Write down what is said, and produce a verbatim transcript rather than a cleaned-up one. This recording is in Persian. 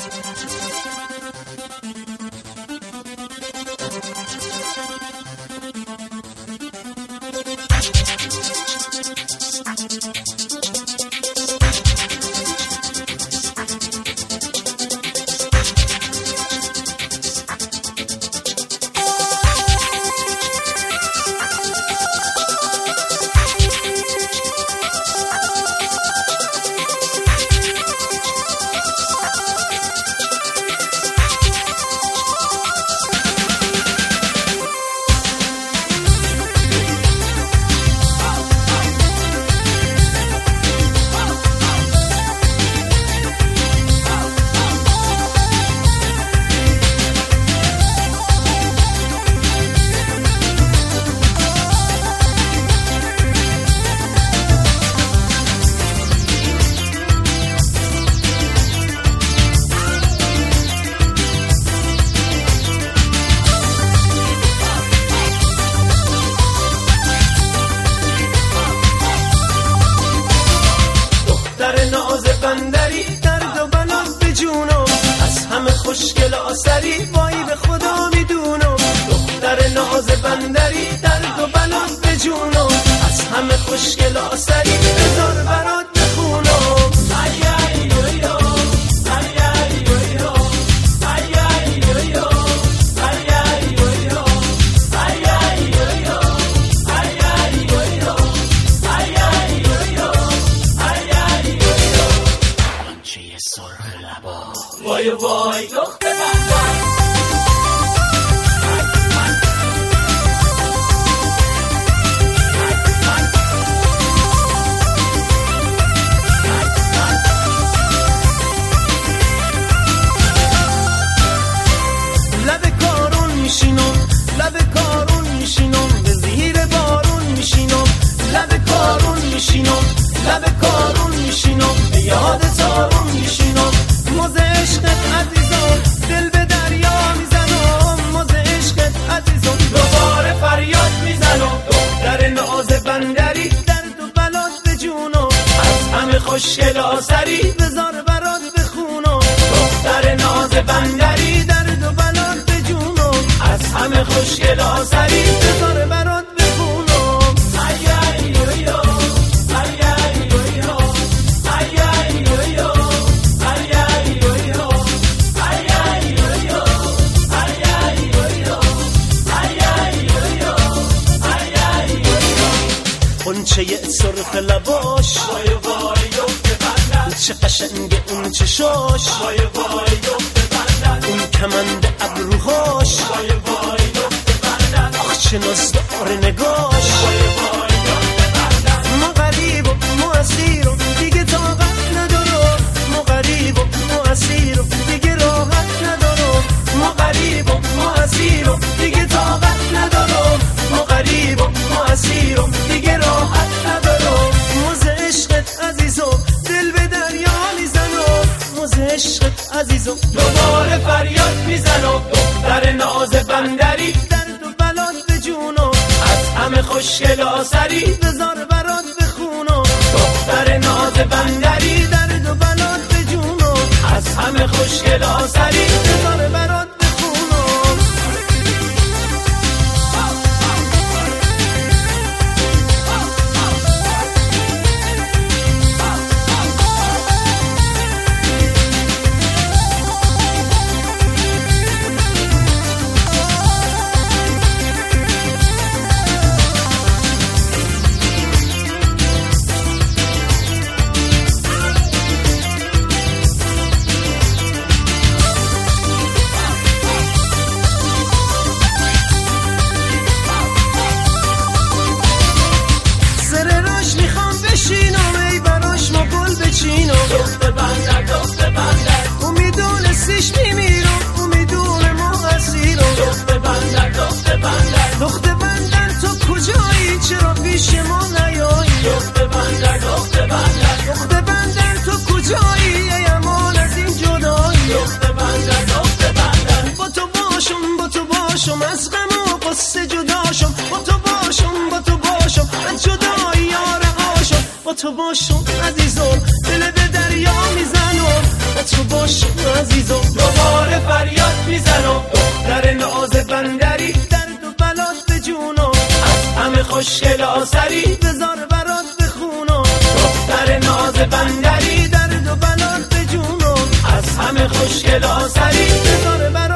بندری درد و بلا به جونم، از همه خوشگل آسری وای به خدا میدونم. دختر ناز بندری درد و بلا به جونم، از همه خوشگل آسری بذار برات بخونم. ای ای یو یو ای ای یو یو ای ای یو یو ای ای یو یو ای ای یو یو ای ای یو یو ای ای یو یو ای ای یو یو آنچه سرخ لبا وای وای دختر بندر لب کارون میشینم به زیر بارون میشینم، لب کارون میشینم لب کارون میشینم به یاد تارون میشینم. موز عشقت عزیزم دل به دریا میزنم، موز عشقت عزیزم دوباره فریاد میزنم. دختر ناز بندری درد و بلات به جونم، از همه خوشگل آسری بذار برات بخونم. دختر ناز بندری درد و بلات به جونم، از همه خوشگل آسری بذار برات بخونم. ای ای یو یو ای ای یو یو ای ای یو یو ای ای یو یو ای ای یو یو ای ای یو یو ای ای یو یو ای ای یو یو غنچه سرخ لباش وای وای دختر بندر، چه قشنگه اون چشاش وای وای دختر بندر، اون کمند ابروهاش وای وای چه نازدار نگاش وای وای ما غریب و ما اسیر و دیگه طاقت ندارم، ما غریب و ما اسیر و دیگه راحت ندارم، ما غریب و ما اسیر و دیگه طاقت ندارم، ما غریب و ما اسیر و دیگه راحت ندارم. موز عشقت عزیزم دل به دریا میزنم، موز عشقت عزیزم دوباره فریاد میزنم. دختر ناز بندری همه خوشگل آسری بذار برات بخونم. دختر ناز بندری درد و بلات به جونم، از همه خوشگل آسری بذار برات بخونم. دختر بندر دختر بندر او میدونستیش میمیرم، او میدونه ما اسیرم. دختر بندر دختر بندر دختر بندر تو کجایی چرا پیش ما نیایی؟ دختر بندر دختر بندر دختر بندر تو کجایی ای امان از این جدایی؟ دختر بندر دختر بندر با تو باشم با تو باشم از غم و قصه جداشم، با تو باشم با تو باشم از جدایی یار عاشم، با تو باشم عزیزم دل به دریا میزنم، با تو باشم عزیزم میریزم، دوباره فریاد میزنم. دختر ناز بندری درد و بلات به جونم، از همه خوشگل آسری بذار برات بخونم. دختر ناز بندری درد و بلات به جونم، از همه خوشگل آسری بذار برات